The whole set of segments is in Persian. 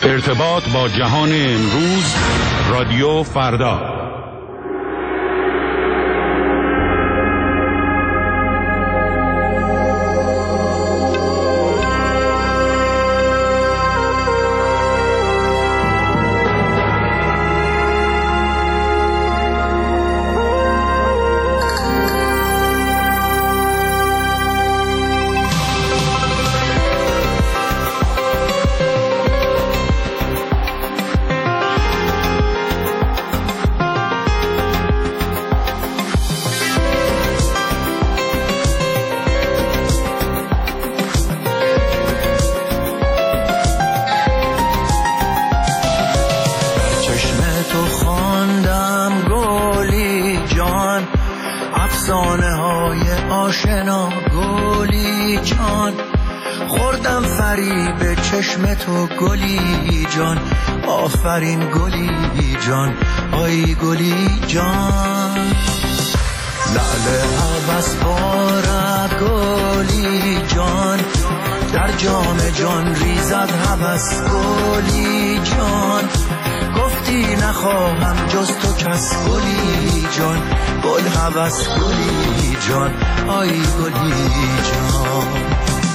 ارتباط با جهان امروز، رادیو فردا. افسانه های آشنا گلی جان، خوردم فریب چشم تو گلی جان. آفرین گلی جان، آی گلی جان. لعل عباس بارد گلی جان، در جام جان ریزد هوس گلی جان. گفتی نخواهم جز تو کس گلی جان، گل هوس گلی جان، آی گلی جان.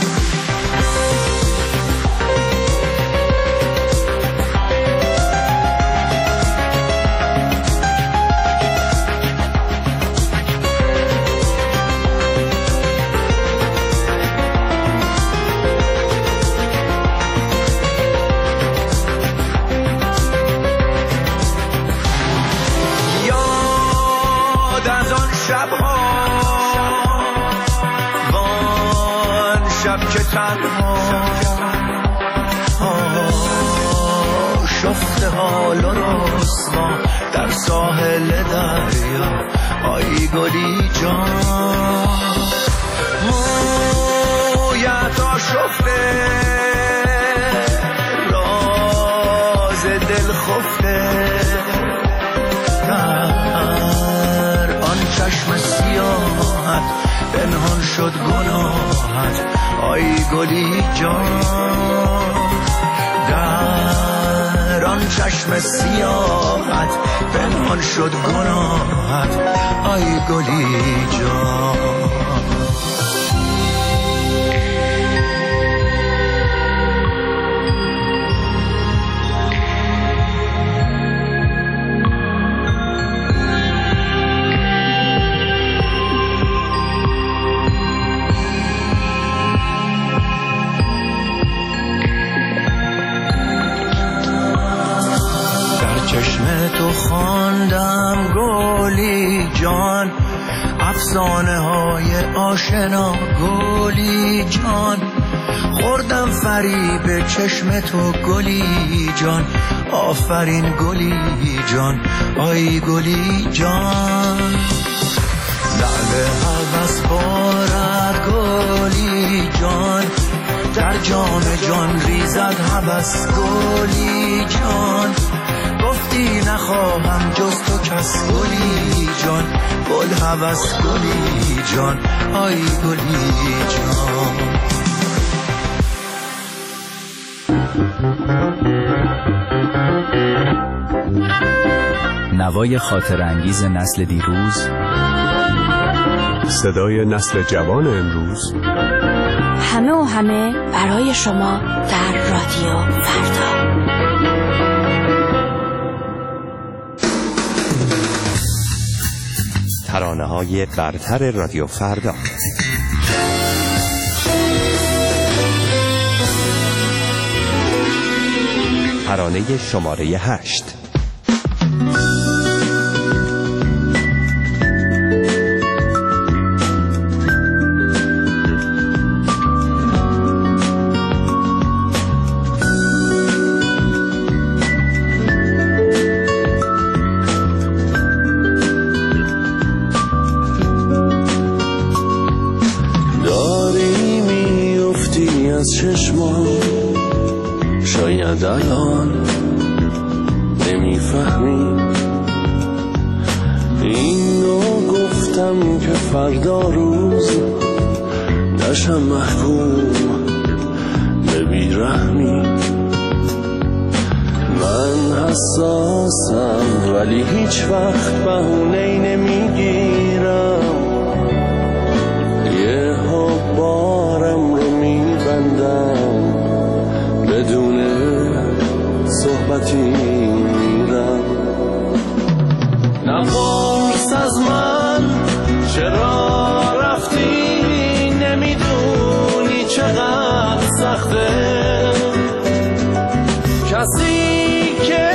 شفته حال و رسوا در ساحل دریا، آی گلی جان. مویت آشفته راز دل خفته، در آن چشم سیاحت پنهان شد گناهت، آی گلی جان. در آن چشم سیاحت پنهان شد گناهت، آی گلی جان. چشم تو خواندم گلی جان، افسانه های آشنا گلی جان. خوردم فریب چشم تو گلی جان، آفرین گلی جان، آی گلی جان. لعل هوس بارد گلی جان، در جام جان ریزد هوس گلی جان. گفتی نخواهم جز تو کس گلی جان، گل هوس گلی جان، آی گلی جان. نوای خاطر انگیز نسل دیروز، صدای نسل جوان امروز، همه و همه برای شما در رادیو فردا. ترانه‌های برتر رادیو فردا. ترانه شماره 8. شاید الان نمیفهمی، اینو گفتم که فردا روز نشم محکوم به بیرحمی. حساسم ولی هیچ وقت بهونه‌ای نمیگیرم، یه بارم رو میبندم، بدون صحبتی میرم. نپرس از من چرا رفتی، نمیدونی چقدر سخته کسی که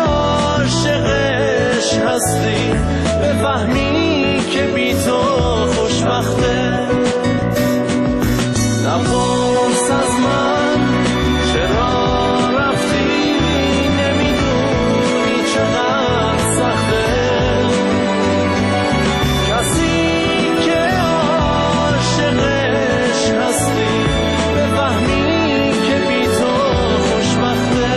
عاشقش هستی بفهمی که بی تو خوشبخته. نپرس از من چرا رفتی، نمیدونی چقدر سخته کسی که عاشقش هستی بفهمی که بی تو خوشبخته.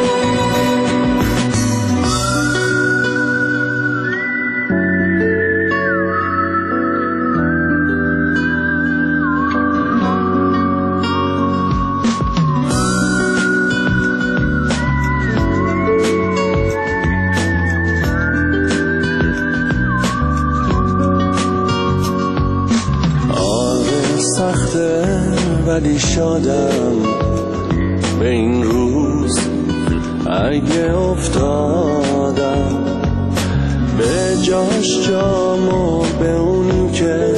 ولی شادم به این روز اگه افتادم، به جاش جامو به اون که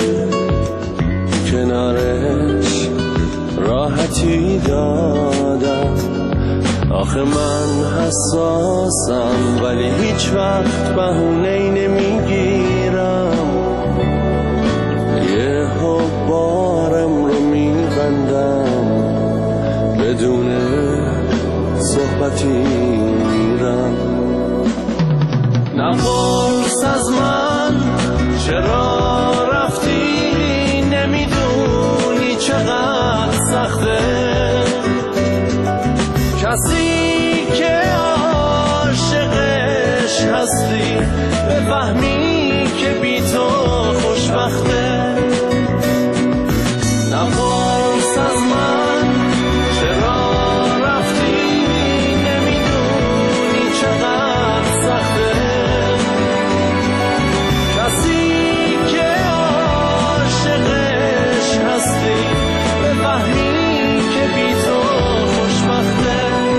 کنارش راحتی دادم. آخه من حساسم ولی هیچ وقت بهونه‌ای نمیگیرم، یه بارم رو میبندم، بدون صحبتی میرم. نپرس از من چرا رفتی، نمیدونی چقدر سخته کسی که عاشقش هستی بفهمی که بی تو خوشبخته. نپرس از من چرا رفتی، نمیدونی چقدر سخته کسی که عاشقش هستی بفهمی که بی تو خوشبخته.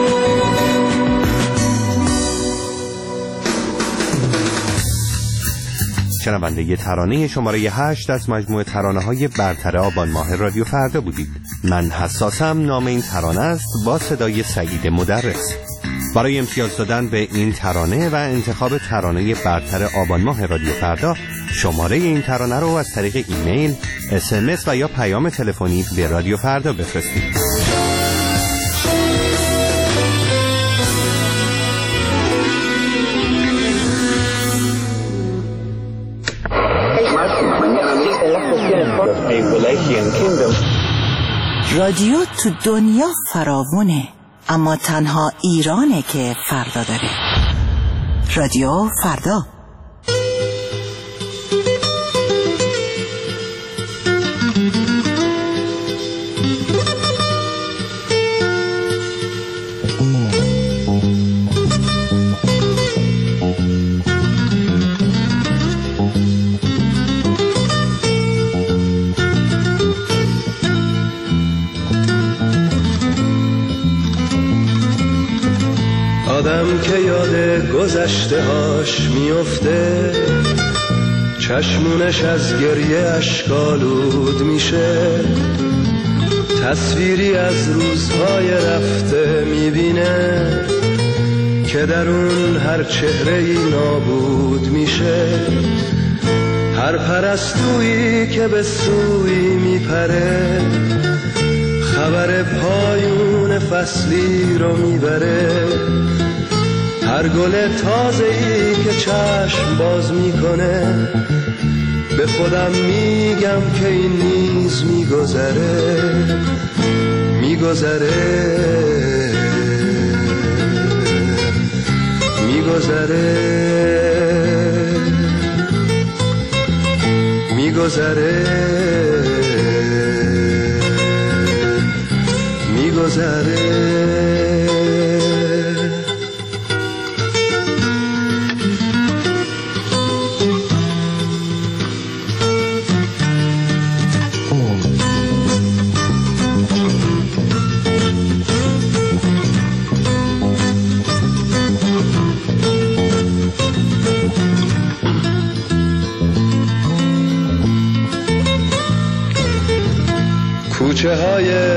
شنونده ی ترانه شماره 8 از مجموعه ترانه‌های برتر آبان ماه رادیو فردا بودید. من حساسم نام این ترانه است، با صدای سعید مدرس. برای امتیاز دادن به این ترانه و انتخاب ترانه برتر آبان ماه رادیو فردا، شماره این ترانه رو از طریق ایمیل، SMS و یا پیام تلفنی به رادیو فردا بفرستید. رادیو تو دنیا فراوونه، اما تنها ایرانه که فردا داره. رادیو فردا. آدم که یاد گذشته هاش میفته، چشمونش از گریه اشکالود میشه، تصویری از روزهای رفته میبینه که در اون هر چهره‌ای نابود میشه. هر پرستویی که به سوی میپره، خبر پایون فصلی رو میبره. هر گل تازه‌ای که چشم باز میکنه، به خودم میگم که این نیز میگذره، میگذره، میگذره، میگذره، میگذره.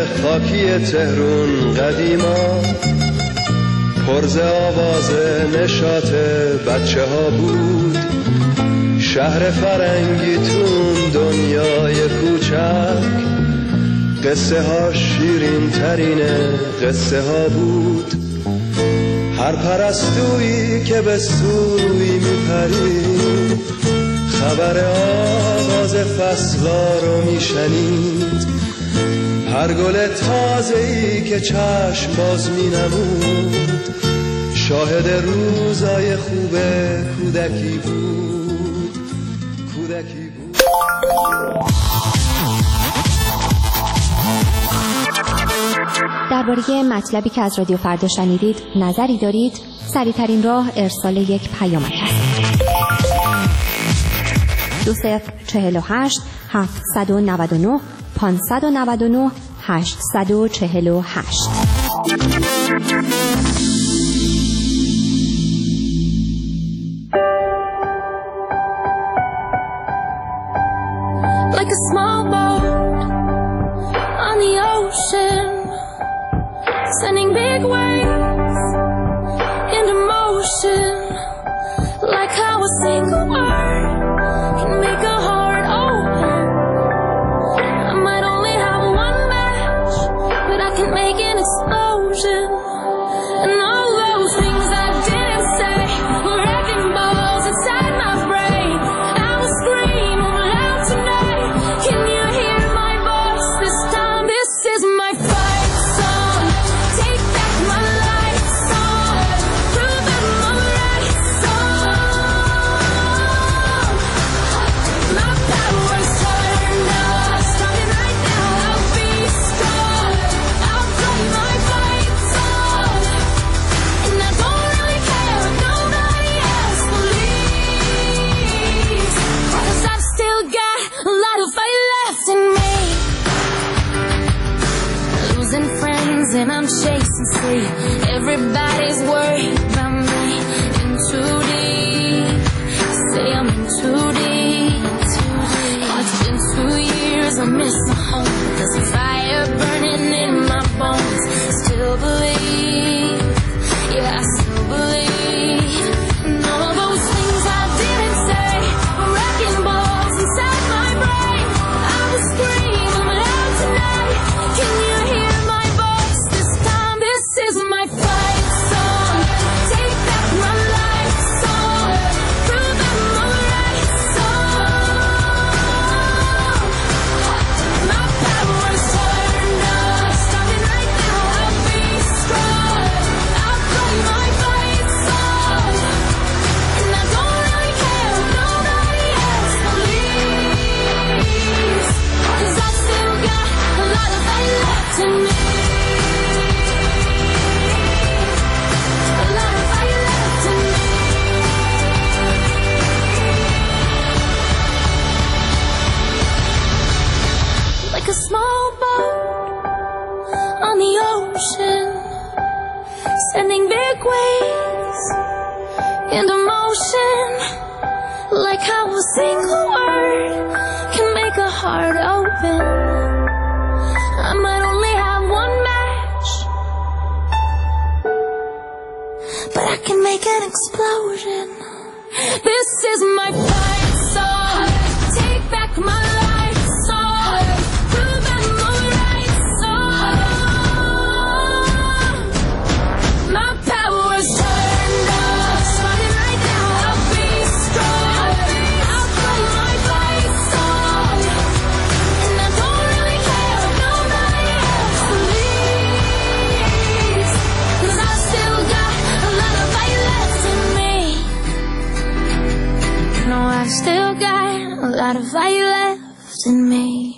خاکی تهرون قدیما پرز آواز نشاط بچه ها بود. شهر فرنگیتون دنیای کوچک قصه ها شیرین ترین قصه ها بود. هر پرستویی که به سوی میپرید خبر آغاز فصلا رو میشنید. هر گل تازه‌ای که چشم باز مینمود شاهد روزای خوب کودکی بود. کودکی بود. درباره مطلبی که از رادیو فردا شنیدید نظری دارید؟ سریع‌ترین راه ارسال یک پیامک است. 2048 799 599 848. Like a small boat on the ocean, sending big waves into motion. Like how a single word can make a heart open. I might only have one match, but I can make an explosion. And all those things I didn't say were wrecking balls inside my brain. I will scream loud tonight. Can you hear my voice this time? This is my fight song. Take back my life song. Prove I'm alright song. My power's turned up. Starting right now, I'll be strong. I'll play my fight song. And I don't really care if nobody else believes. 'Cause I've still got a lot of fight left in me. Losing friends and I'm chasing sleep. Everybody's worried about me. In too deep. Say I'm in too deep. It's been 2 years, I miss my home. There's a fire burning in my bones. Still believe, yeah, I still believe. And all those things I didn't say were wrecking balls inside my brain. I will scream loud tonight. Can you hear my voice this time? This is my fight song. Take back my life song. Prove I'm alright song. My power's turned up. Starting right now, I'll be strong. I'll play my fight song. And I don't really care if nobody else believes. 'Cause I've still got a lot of fight left in me. A lot of fight left in me. Like a small boat on the ocean, sending big waves into motion. Like how a single word can make a heart open. I might only have one match, but I can make an explosion. This is my fight song. Take back my life song. Prove I'm alright song. My power's turned up. Starting right now, I'll be strong. I'll play my fight song. And I don't really care if nobody else believes. 'Cause I've still got a lot of fight left in me. No, I've still got a lot of fight left in me.